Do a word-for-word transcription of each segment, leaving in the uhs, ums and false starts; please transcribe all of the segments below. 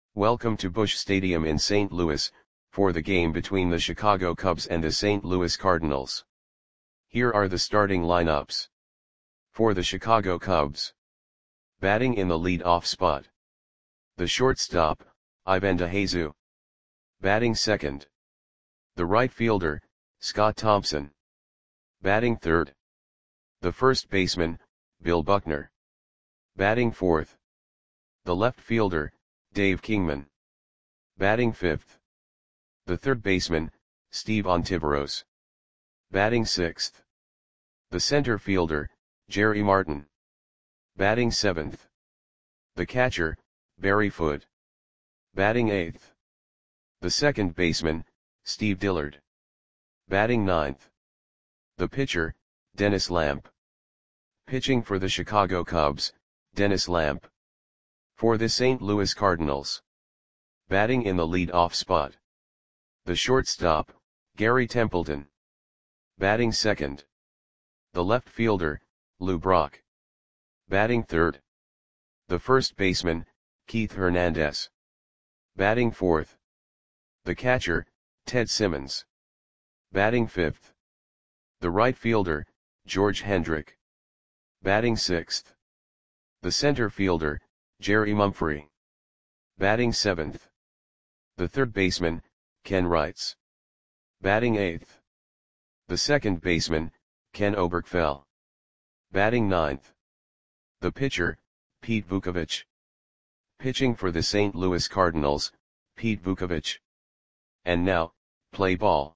Welcome to Busch Stadium in Saint Louis, for the game between the Chicago Cubs and the Saint Louis Cardinals. Here are the starting lineups. For the Chicago Cubs. Batting in the lead-off spot. The shortstop, Ivan DeJesus. Batting second. The right fielder, Scott Thompson. Batting third. The first baseman, Bill Buckner. Batting fourth. The left fielder, Dave Kingman. Batting fifth. The third baseman, Steve Ontiveros. Batting sixth. The center fielder, Jerry Martin. Batting seventh. The catcher, Barry Foote. Batting eighth. The second baseman, Steve Dillard. Batting ninth. The pitcher, Dennis Lamp. Pitching for the Chicago Cubs, Dennis Lamp. For the Saint Louis Cardinals. Batting in the lead-off spot. The shortstop, Gary Templeton. Batting second. The left fielder, Lou Brock. Batting third. The first baseman, Keith Hernandez. Batting fourth. The catcher, Ted Simmons. Batting fifth. The right fielder, George Hendrick. Batting sixth. The center fielder, Jerry Mumphrey. Batting seventh. The third baseman, Ken Wrights. Batting eighth. The second baseman, Ken Oberkfell. Batting ninth. The pitcher, Pete Vukovich. Pitching for the Saint Louis Cardinals, Pete Vukovich. And now, play ball.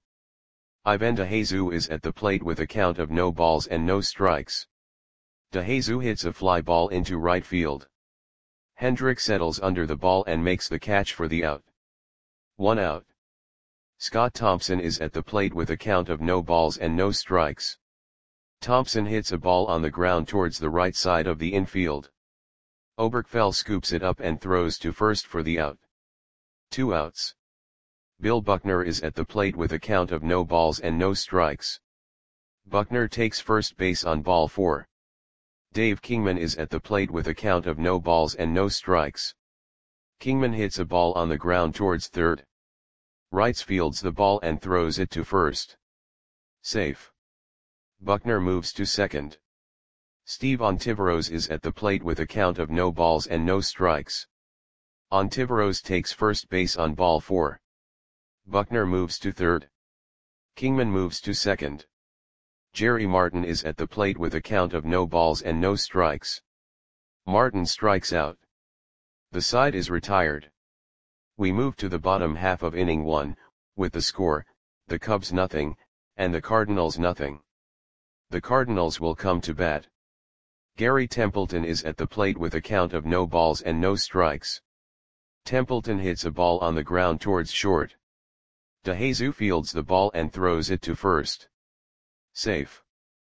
Ivan DeJesus is at the plate with a count of no balls and no strikes. DeJesus hits a fly ball into right field. Hendrick settles under the ball and makes the catch for the out. One out. Scott Thompson is at the plate with a count of no balls and no strikes. Thompson hits a ball on the ground towards the right side of the infield. Oberkfell scoops it up and throws to first for the out. Two outs. Bill Buckner is at the plate with a count of no balls and no strikes. Buckner takes first base on ball four. Dave Kingman is at the plate with a count of no balls and no strikes. Kingman hits a ball on the ground towards third. Wrights fields the ball and throws it to first. Safe. Buckner moves to second. Steve Ontiveros is at the plate with a count of no balls and no strikes. Ontiveros takes first base on ball four. Buckner moves to third. Kingman moves to second. Jerry Martin is at the plate with a count of no balls and no strikes. Martin strikes out. The side is retired. We move to the bottom half of inning one, with the score, the Cubs nothing, and the Cardinals nothing. The Cardinals will come to bat. Gary Templeton is at the plate with a count of no balls and no strikes. Templeton hits a ball on the ground towards short. DeJesus fields the ball and throws it to first. Safe.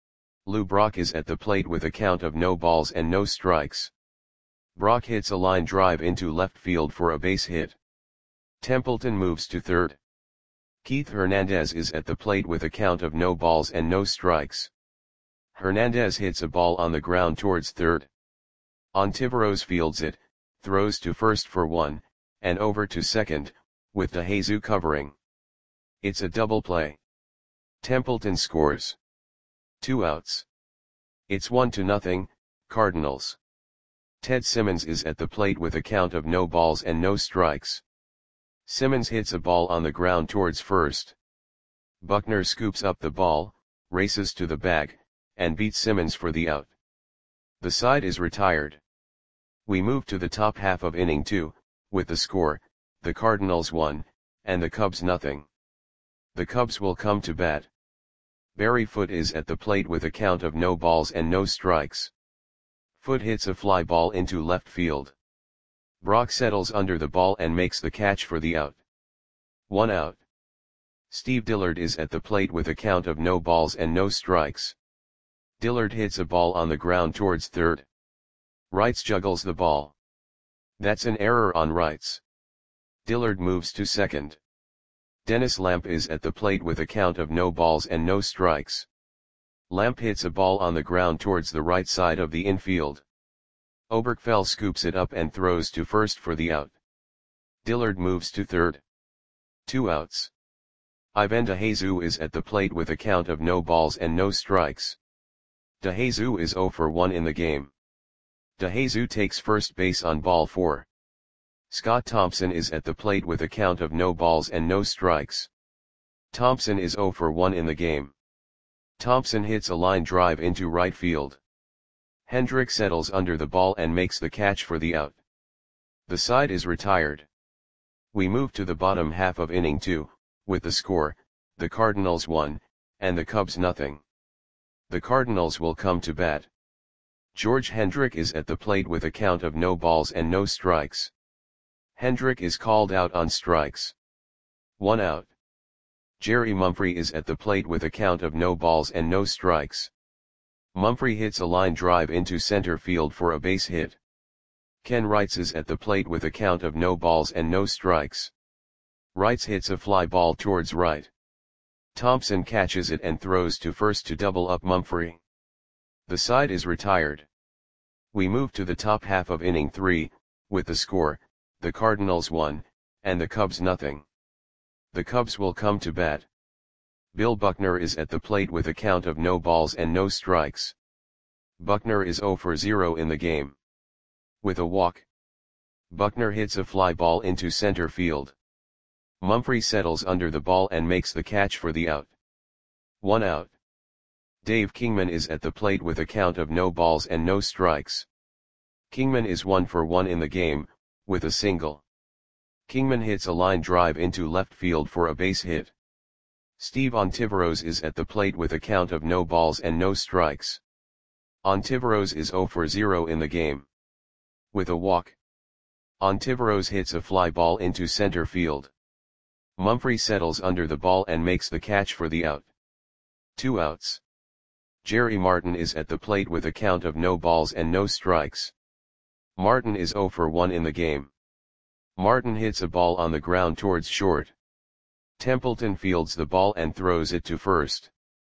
Lou Brock is at the plate with a count of no balls and no strikes. Brock hits a line drive into left field for a base hit. Templeton moves to third. Keith Hernandez is at the plate with a count of no balls and no strikes. Hernandez hits a ball on the ground towards third. Ontiveros fields it, throws to first for one, and over to second, with DeJesus covering. It's a double play. Templeton scores. Two outs. It's one to nothing, Cardinals. Ted Simmons is at the plate with a count of no balls and no strikes. Simmons hits a ball on the ground towards first. Buckner scoops up the ball, races to the bag, and beats Simmons for the out. The side is retired. We move to the top half of inning two, with the score, the Cardinals one, and the Cubs nothing. The Cubs will come to bat. Barry Foote is at the plate with a count of no balls and no strikes. Foote hits a fly ball into left field. Brock settles under the ball and makes the catch for the out. One out. Steve Dillard is at the plate with a count of no balls and no strikes. Dillard hits a ball on the ground towards third. Wrights juggles the ball. That's an error on Wrights. Dillard moves to second. Dennis Lamp is at the plate with a count of no balls and no strikes. Lamp hits a ball on the ground towards the right side of the infield. Oberkfell scoops it up and throws to first for the out. Dillard moves to third. Two outs. Ivan DeJesus is at the plate with a count of no balls and no strikes. DeJesus is oh for one in the game. DeJesus takes first base on ball four. Scott Thompson is at the plate with a count of no balls and no strikes. Thompson is oh for one in the game. Thompson hits a line drive into right field. Hendrick settles under the ball and makes the catch for the out. The side is retired. We move to the bottom half of inning two, with the score, the Cardinals one, and the Cubs nothing. The Cardinals will come to bat. George Hendrick is at the plate with a count of no balls and no strikes. Hendrick is called out on strikes. One out. Jerry Mumphrey is at the plate with a count of no balls and no strikes. Mumphrey hits a line drive into center field for a base hit. Ken Wrights is at the plate with a count of no balls and no strikes. Wrights hits a fly ball towards right. Thompson catches it and throws to first to double up Mumphrey. The side is retired. We move to the top half of inning three, with the score, the Cardinals one, and the Cubs nothing. The Cubs will come to bat. Bill Buckner is at the plate with a count of no balls and no strikes. Buckner is oh for zero in the game. With a walk, Buckner hits a fly ball into center field. Mumphrey settles under the ball and makes the catch for the out. One out. Dave Kingman is at the plate with a count of no balls and no strikes. Kingman is one for one in the game, with a single. Kingman hits a line drive into left field for a base hit. Steve Ontiveros is at the plate with a count of no balls and no strikes. Ontiveros is oh for zero in the game. With a walk, Ontiveros hits a fly ball into center field. Mumphrey settles under the ball and makes the catch for the out. Two outs. Jerry Martin is at the plate with a count of no balls and no strikes. Martin is oh for one in the game. Martin hits a ball on the ground towards short. Templeton fields the ball and throws it to first.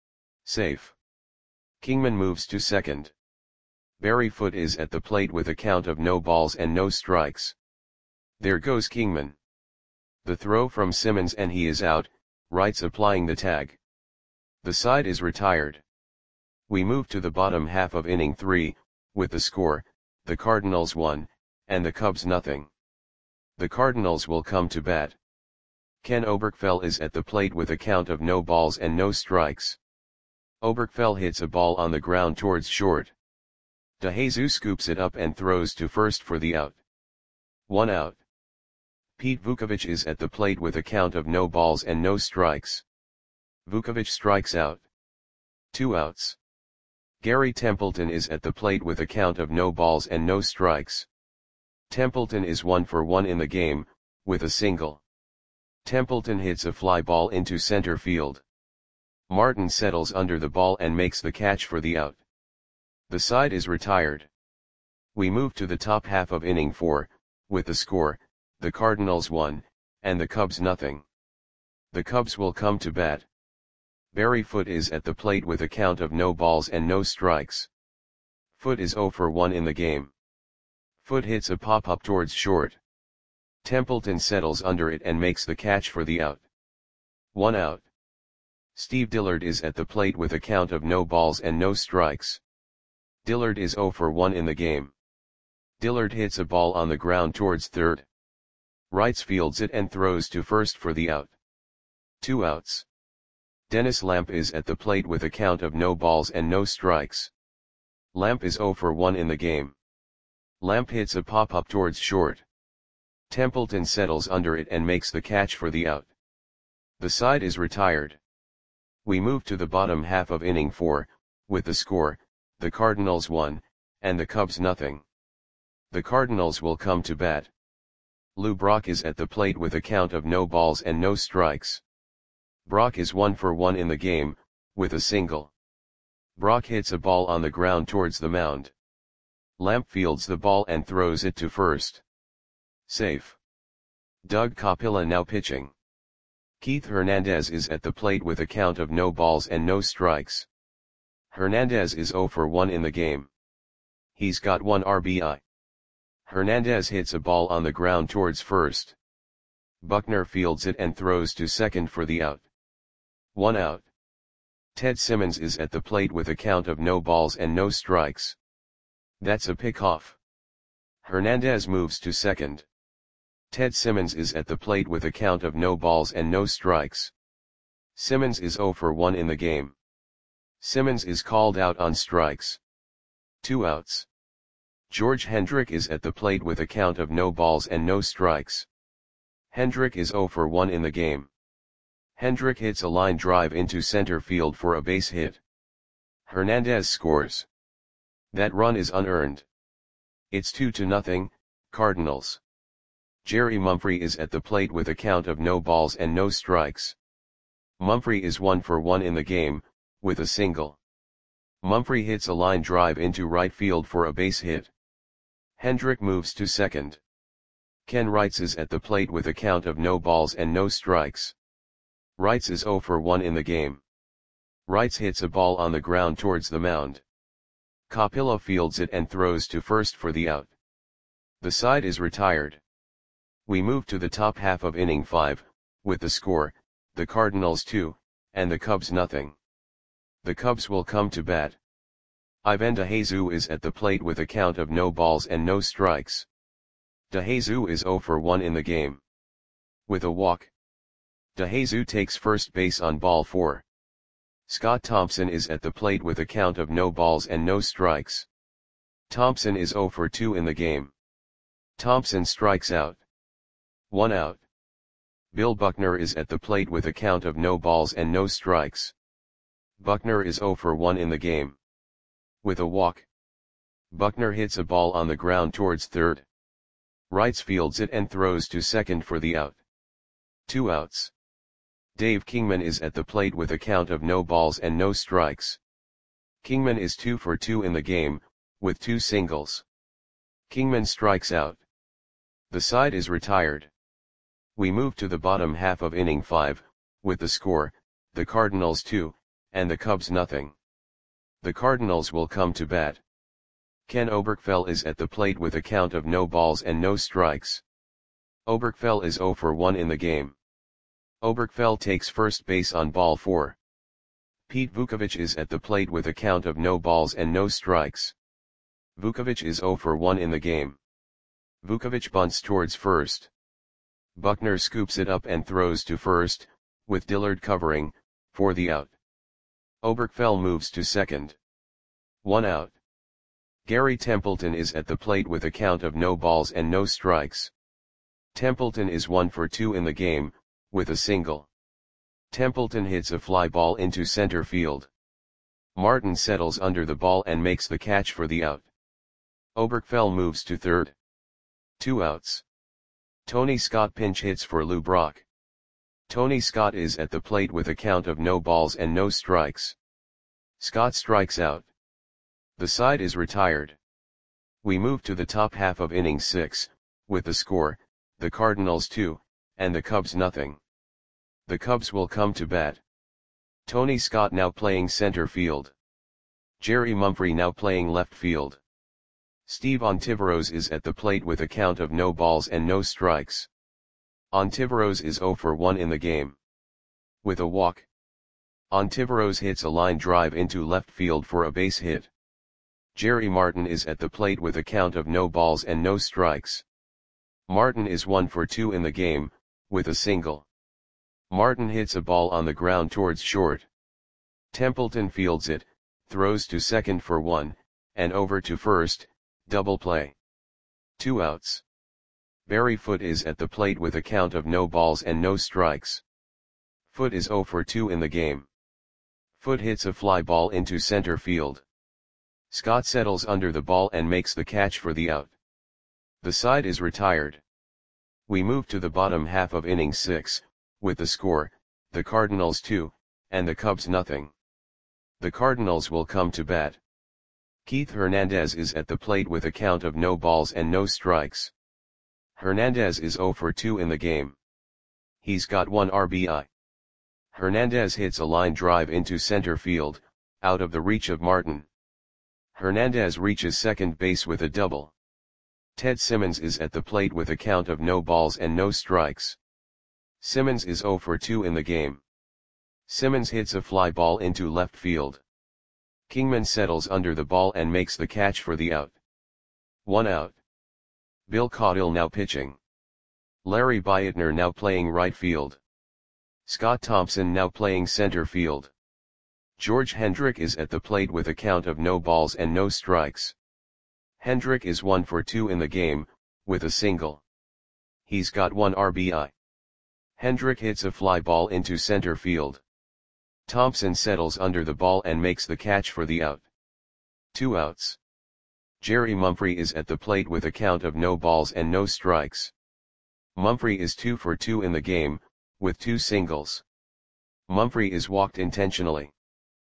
Safe. Kingman moves to second. Barry Foote is at the plate with a count of no balls and no strikes. There goes Kingman. The throw from Simmons and he is out, Wrights applying the tag. The side is retired. We move to the bottom half of inning three, with the score, the Cardinals one, and the Cubs nothing. The Cardinals will come to bat. Ken Oberkfell is at the plate with a count of no balls and no strikes. Oberkfell hits a ball on the ground towards short. DeJesus scoops it up and throws to first for the out. One out. Pete Vukovich is at the plate with a count of no balls and no strikes. Vukovich strikes out. Two outs. Gary Templeton is at the plate with a count of no balls and no strikes. Templeton is one for one in the game, with a single. Templeton hits a fly ball into center field. Martin settles under the ball and makes the catch for the out. The side is retired. We move to the top half of inning four, with the score, the Cardinals one, and the Cubs nothing. The Cubs will come to bat. Barry Foote is at the plate with a count of no balls and no strikes. Foote is oh for one in the game. Foote hits a pop-up towards short. Templeton settles under it and makes the catch for the out. One out. Steve Dillard is at the plate with a count of no balls and no strikes. Dillard is oh for one in the game. Dillard hits a ball on the ground towards third. Wrights fields it and throws to first for the out. Two outs. Dennis Lamp is at the plate with a count of no balls and no strikes. Lamp is oh for one in the game. Lamp hits a pop-up towards short. Templeton settles under it and makes the catch for the out. The side is retired. We move to the bottom half of inning four, with the score, the Cardinals one, and the Cubs nothing. The Cardinals will come to bat. Lou Brock is at the plate with a count of no balls and no strikes. Brock is one for one in the game, with a single. Brock hits a ball on the ground towards the mound. Lamp fields the ball and throws it to first. Safe. Doug Capilla now pitching. Keith Hernandez is at the plate with a count of no balls and no strikes. Hernandez is oh for one in the game. He's got one R B I. Hernandez hits a ball on the ground towards first. Buckner fields it and throws to second for the out. One out. Ted Simmons is at the plate with a count of no balls and no strikes. That's a pickoff. Hernandez moves to second. Ted Simmons is at the plate with a count of no balls and no strikes. Simmons is zero for one in the game. Simmons is called out on strikes. Two outs. George Hendrick is at the plate with a count of no balls and no strikes. Hendrick is zero for one in the game. Hendrick hits a line drive into center field for a base hit. Hernandez scores. That run is unearned. It's two to nothing, Cardinals. Jerry Mumphrey is at the plate with a count of no balls and no strikes. Mumphrey is one for one in the game, with a single. Mumphrey hits a line drive into right field for a base hit. Hendrick moves to second. Ken Wrights is at the plate with a count of no balls and no strikes. Wrights is zero for one in the game. Wrights hits a ball on the ground towards the mound. Capilla fields it and throws to first for the out. The side is retired. We move to the top half of inning five, with the score, the Cardinals two, and the Cubs nothing. The Cubs will come to bat. Ivan DeJesus is at the plate with a count of no balls and no strikes. DeJesus is zero for one in the game. With a walk. DeJesus takes first base on ball four. Scott Thompson is at the plate with a count of no balls and no strikes. Thompson is zero for two in the game. Thompson strikes out. One out. Bill Buckner is at the plate with a count of no balls and no strikes. Buckner is zero for one in the game. With a walk. Buckner hits a ball on the ground towards third. Wrights fields it and throws to second for the out. Two outs. Dave Kingman is at the plate with a count of no balls and no strikes. Kingman is two for two in the game, with two singles. Kingman strikes out. The side is retired. We move to the bottom half of inning five, with the score, the Cardinals two, and the Cubs nothing. The Cardinals will come to bat. Ken Oberkfell is at the plate with a count of no balls and no strikes. Oberkfell is zero for one in the game. Oberkfell takes first base on ball four. Pete Vukovich is at the plate with a count of no balls and no strikes. Vukovich is zero for one in the game. Vukovich bunts towards first. Buckner scoops it up and throws to first, with Dillard covering, for the out. Oberkfell moves to second. One out. Gary Templeton is at the plate with a count of no balls and no strikes. Templeton is one for two in the game, with a single. Templeton hits a fly ball into center field. Martin settles under the ball and makes the catch for the out. Oberkfell moves to third. Two outs. Tony Scott pinch hits for Lou Brock. Tony Scott is at the plate with a count of no balls and no strikes. Scott strikes out. The side is retired. We move to the top half of inning six, with the score, the Cardinals two, and the Cubs nothing. The Cubs will come to bat. Tony Scott now playing center field. Jerry Mumphrey now playing left field. Steve Ontiveros is at the plate with a count of no balls and no strikes. Ontiveros is zero for one in the game. With a walk. Ontiveros hits a line drive into left field for a base hit. Jerry Martin is at the plate with a count of no balls and no strikes. Martin is one for two in the game, with a single. Martin hits a ball on the ground towards short. Templeton fields it, throws to second for one, and over to first, double play. Two outs. Barry Foote is at the plate with a count of no balls and no strikes. Foote is zero for two in the game. Foote hits a fly ball into center field. Scott settles under the ball and makes the catch for the out. The side is retired. We move to the bottom half of inning six, with the score, the Cardinals two, and the Cubs nothing. The Cardinals will come to bat. Keith Hernandez is at the plate with a count of no balls and no strikes. Hernandez is zero for two in the game. He's got one R B I. Hernandez hits a line drive into center field, out of the reach of Martin. Hernandez reaches second base with a double. Ted Simmons is at the plate with a count of no balls and no strikes. Simmons is zero for two in the game. Simmons hits a fly ball into left field. Kingman settles under the ball and makes the catch for the out. One out. Bill Caudill now pitching. Larry Bietner now playing right field. Scott Thompson now playing center field. George Hendrick is at the plate with a count of no balls and no strikes. Hendrick is one for two in the game, with a single. He's got one R B I. Hendrick hits a fly ball into center field. Thompson settles under the ball and makes the catch for the out. Two outs. Jerry Mumphrey is at the plate with a count of no balls and no strikes. Mumphrey is two for two in the game, with two singles. Mumphrey is walked intentionally.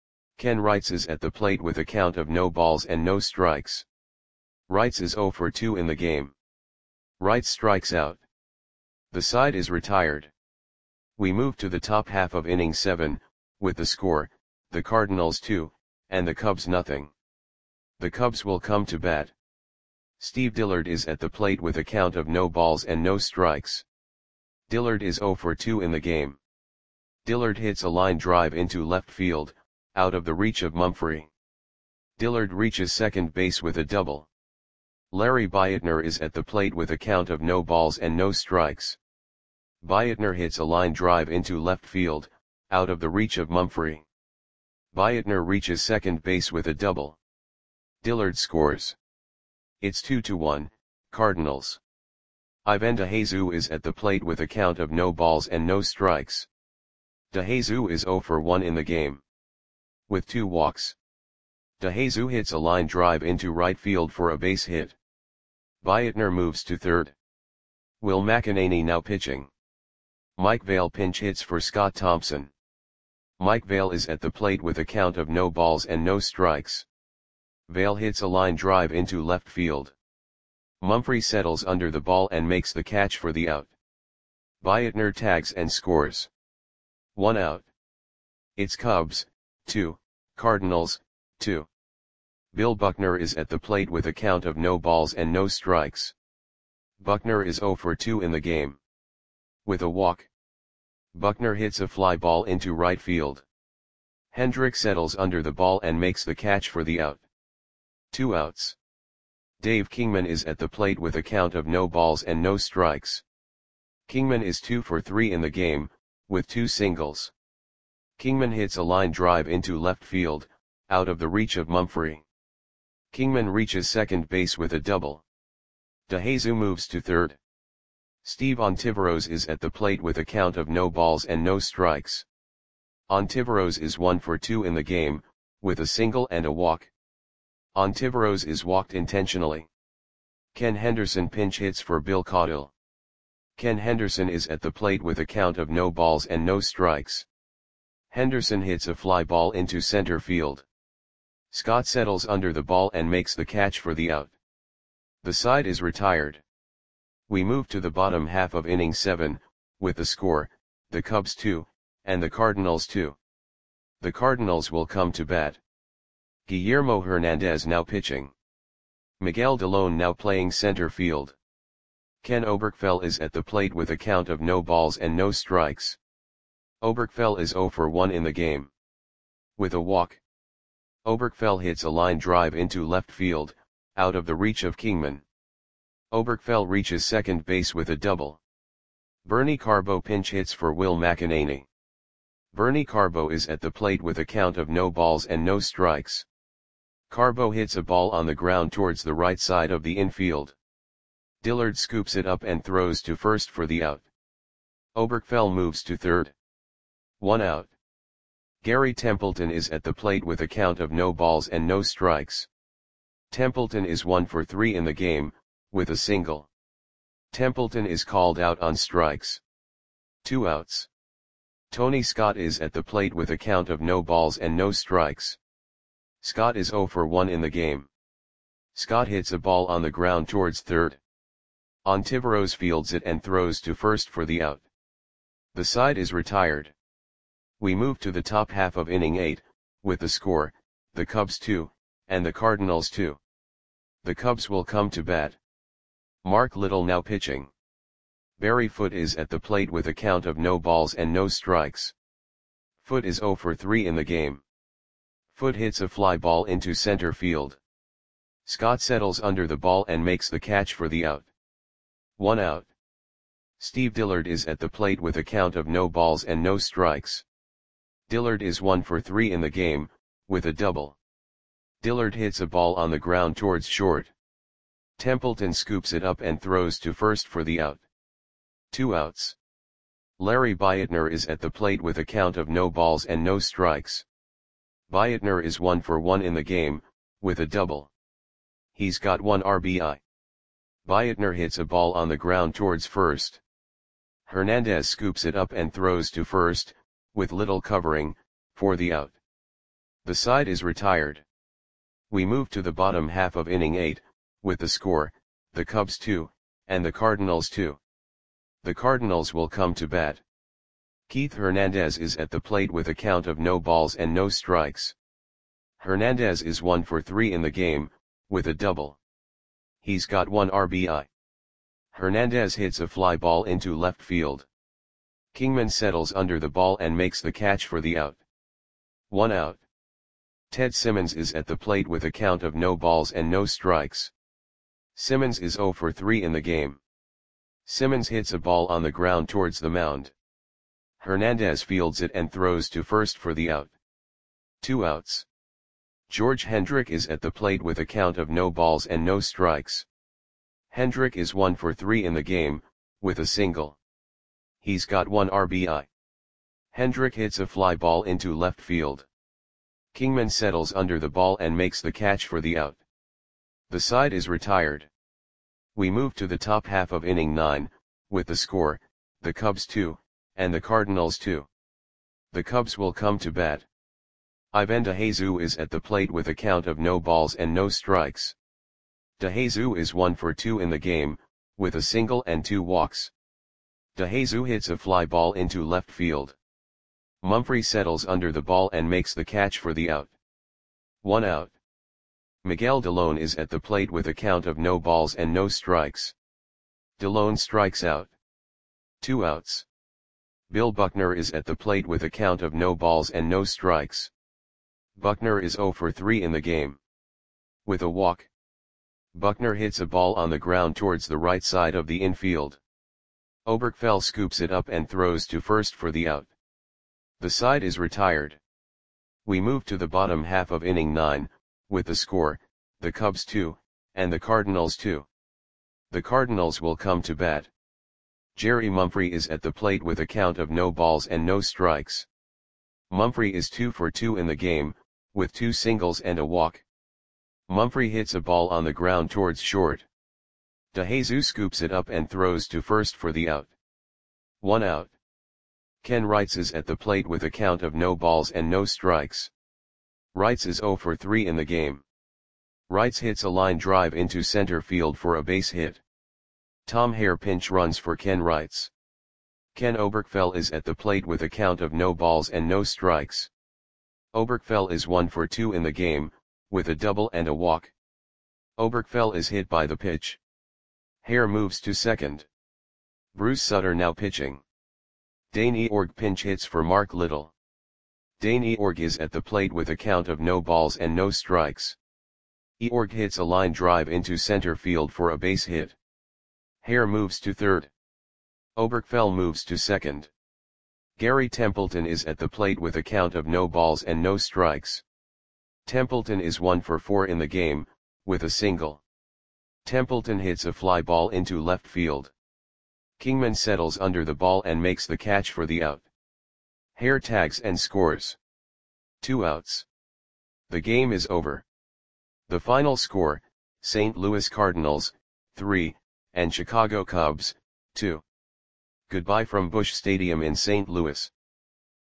Ken Wrights is at the plate with a count of no balls and no strikes. Wrights is zero for two in the game. Wrights strikes out. The side is retired. We move to the top half of inning seven, with the score, the Cardinals two, and the Cubs nothing. The Cubs will come to bat. Steve Dillard is at the plate with a count of no balls and no strikes. Dillard is zero for two in the game. Dillard hits a line drive into left field, out of the reach of Mumphrey. Dillard reaches second base with a double. Larry Bietner is at the plate with a count of no balls and no strikes. Bietner hits a line drive into left field, out of the reach of Mumphrey. Bietner reaches second base with a double. Dillard scores. It's two to one, Cardinals. Ivan DeJesus is at the plate with a count of no balls and no strikes. DeJesus is zero for one in the game. With two walks. DeJesus hits a line drive into right field for a base hit. Bietner moves to third. Will McEnany now pitching. Mike Vail pinch hits for Scott Thompson. Mike Vail is at the plate with a count of no balls and no strikes. Vail hits a line drive into left field. Mumphrey settles under the ball and makes the catch for the out. Bietner tags and scores. One out. It's Cubs, two, Cardinals, two. Bill Buckner is at the plate with a count of no balls and no strikes. Buckner is zero for two in the game. With a walk. Buckner hits a fly ball into right field. Hendrick settles under the ball and makes the catch for the out. Two outs. Dave Kingman is at the plate with a count of no balls and no strikes. Kingman is two for three in the game, with two singles. Kingman hits a line drive into left field, out of the reach of Mumphrey. Kingman reaches second base with a double. DeJesus moves to third. Steve Ontiveros is at the plate with a count of no balls and no strikes. Ontiveros is one for two in the game, with a single and a walk. Ontiveros is walked intentionally. Ken Henderson pinch hits for Bill Caudill. Ken Henderson is at the plate with a count of no balls and no strikes. Henderson hits a fly ball into center field. Scott settles under the ball and makes the catch for the out. The side is retired. We move to the bottom half of inning seven, with the score, the Cubs two, and the Cardinals two. The Cardinals will come to bat. Guillermo Hernandez now pitching. Miguel Delone now playing center field. Ken Oberkfell is at the plate with a count of no balls and no strikes. Oberkfell is zero for one in the game. With a walk. Oberkfell hits a line drive into left field, out of the reach of Kingman. Oberkfell reaches second base with a double. Bernie Carbo pinch hits for Will McEnany. Bernie Carbo is at the plate with a count of no balls and no strikes. Carbo hits a ball on the ground towards the right side of the infield. Dillard scoops it up and throws to first for the out. Oberkfell moves to third. One out. Gary Templeton is at the plate with a count of no balls and no strikes. Templeton is one for three in the game, with a single. Templeton is called out on strikes. Two outs. Tony Scott is at the plate with a count of no balls and no strikes. Scott is zero for one in the game. Scott hits a ball on the ground towards third. Ontiveros fields it and throws to first for the out. The side is retired. We move to the top half of inning eight, with the score, the Cubs two, and the Cardinals two. The Cubs will come to bat. Mark Little now pitching. Barry Foote is at the plate with a count of no balls and no strikes. Foote is zero for three in the game. Foote hits a fly ball into center field. Scott settles under the ball and makes the catch for the out. One out. Steve Dillard is at the plate with a count of no balls and no strikes. Dillard is one for three in the game, with a double. Dillard hits a ball on the ground towards short. Templeton scoops it up and throws to first for the out. Two outs. Larry Bietner is at the plate with a count of no balls and no strikes. Bietner is one for one in the game, with a double. He's got one R B I. Bietner hits a ball on the ground towards first. Hernandez scoops it up and throws to first, with little covering, for the out. The side is retired. We move to the bottom half of inning eight, with the score, the Cubs two, and the Cardinals two. The Cardinals will come to bat. Keith Hernandez is at the plate with a count of no balls and no strikes. Hernandez is one for three in the game, with a double. He's got one R B I. Hernandez hits a fly ball into left field. Kingman settles under the ball and makes the catch for the out. One out. Ted Simmons is at the plate with a count of no balls and no strikes. Simmons is zero for three in the game. Simmons hits a ball on the ground towards the mound. Hernandez fields it and throws to first for the out. Two outs. George Hendrick is at the plate with a count of no balls and no strikes. Hendrick is one for three in the game, with a single. He's got one R B I. Hendrick hits a fly ball into left field. Kingman settles under the ball and makes the catch for the out. The side is retired. We move to the top half of inning nine, with the score, the Cubs two, and the Cardinals two. The Cubs will come to bat. Ivan DeJesus is at the plate with a count of no balls and no strikes. DeJesus is one for two in the game, with a single and two walks. DeJesus hits a fly ball into left field. Mumphrey settles under the ball and makes the catch for the out. One out. Miguel Delone is at the plate with a count of no balls and no strikes. Delone strikes out. Two outs. Bill Buckner is at the plate with a count of no balls and no strikes. Buckner is zero for three in the game. With a walk. Buckner hits a ball on the ground towards the right side of the infield. Oberkfell scoops it up and throws to first for the out. The side is retired. We move to the bottom half of inning nine, with the score, the Cubs two, and the Cardinals two. The Cardinals will come to bat. Jerry Mumphrey is at the plate with a count of no balls and no strikes. Mumphrey is two for two in the game, with two singles and a walk. Mumphrey hits a ball on the ground towards short. DeJesus scoops it up and throws to first for the out. One out. Ken Wrights is at the plate with a count of no balls and no strikes. Wrights is zero for three in the game. Wrights hits a line drive into center field for a base hit. Tom Hare pinch runs for Ken Wrights. Ken Oberkfell is at the plate with a count of no balls and no strikes. Oberkfell is one for two in the game, with a double and a walk. Oberkfell is hit by the pitch. Hare moves to second. Bruce Sutter now pitching. Dane Eorg pinch hits for Mark Little. Dane Eorg is at the plate with a count of no balls and no strikes. Eorg hits a line drive into center field for a base hit. Hare moves to third. Oberkfell moves to second. Gary Templeton is at the plate with a count of no balls and no strikes. Templeton is one for four in the game, with a single. Templeton hits a fly ball into left field. Kingman settles under the ball and makes the catch for the out. Hare tags and scores. Two outs. The game is over. The final score, Saint Louis Cardinals, three, and Chicago Cubs, two. Goodbye from Busch Stadium in Saint Louis.